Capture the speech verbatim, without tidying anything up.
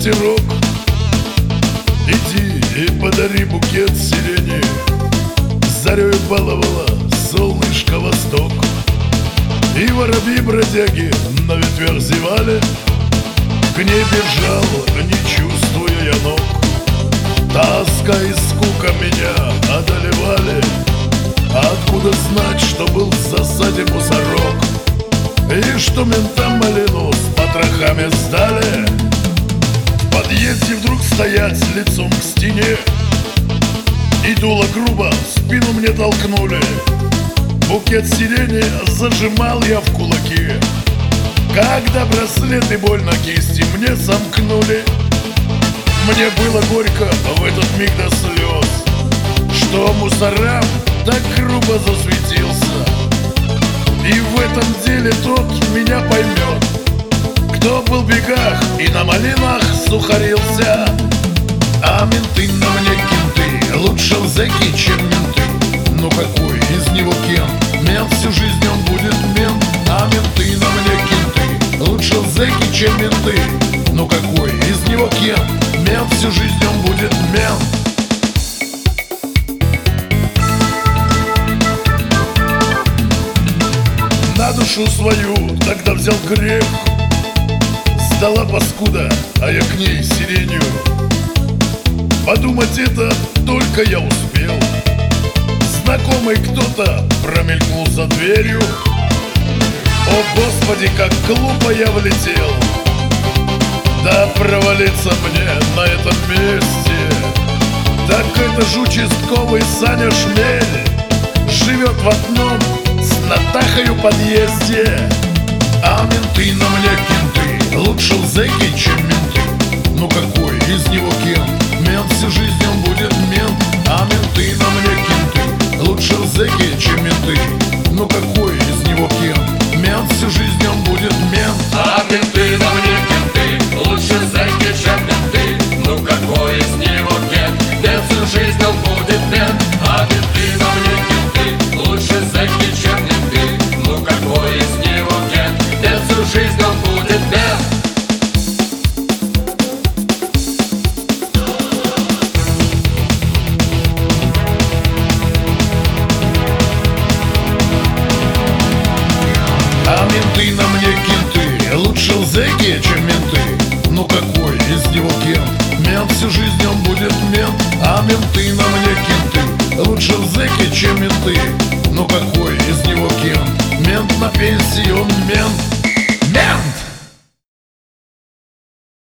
ветерок, иди и подари букет сирени. Зарею баловала солнышко восток, и воробьи-бродяги на ветвях зевали. К ней бежал, не чувствуя я ног. Тоска и скука меня одолевали. Откуда знать, что был в засаде мусорок, и что ментам малину с потрохами сдали? В подъезде вдруг стоять лицом к стене, и дуло грубо в спину мне толкнули. Букет сирени зажимал я в кулаки, когда браслеты больно кисти мне сомкнули. Мне было горько в этот миг до слез, что мусорам так грубо засветился. И в этом деле тот меня поймет, кто был в бегах и на малинах сухарился. А менты на мне кенты, лучше зэки, чем менты. Ну какой из него кент? Мент всю жизнь он будет мент. А менты на мне кенты, лучше зэки, чем менты. Ну какой из него кент? Мент всю жизнь он будет мент. На душу свою тогда взял грех, сдала паскуда, а я к ней сиренью. Подумать это только я успел. Знакомый кто-то промелькнул за дверью. О господи, как глупо я влетел! Да провалиться мне на этом месте. Так это ж участковый Саня Шмель живет в одном с Натахой в подъезде. А менты на мне кенты, лучше зэки, чем менты. Ну какой из него кент? Мент всю жизнь он будет мент. А менты на мне кенты, лучше зэки, чем менты. Ну какой из него кент? Мент всю жизнь он будет мент. А менты на мне кенты, лучше зэки, чем менты. Ну какой из него кент? Мент всю жизнь он будет мент. А менты на мне кенты, лучше зэки, чем менты. Ну какой из него кент? Мент всю жизнь он будет мент. А менты на мне кенты, лучше зэки, чем менты. Ну какой из него кент? Мент всю жизнь он будет мент. А менты на мне кенты, лучше зэки, чем менты. Ну какой из него кент? Мент на пенсии он мент.